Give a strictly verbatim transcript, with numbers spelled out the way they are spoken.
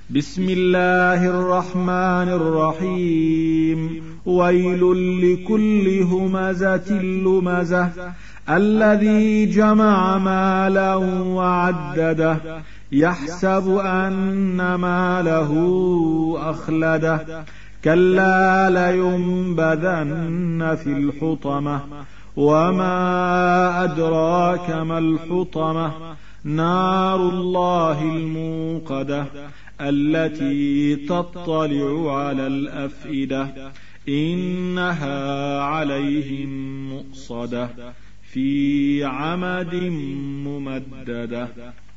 بسم الله الرحمن الرحيم. ويل لكل همزة لمزة الذي جمع مالا وعدده يحسب أن ماله أخلده كلا لينبذن في الحطمة وما أدراك ما الحطمة نار الله الموقدة التي تطلع على الأفئدة إنها عليهم مؤصدة في عمد ممددة.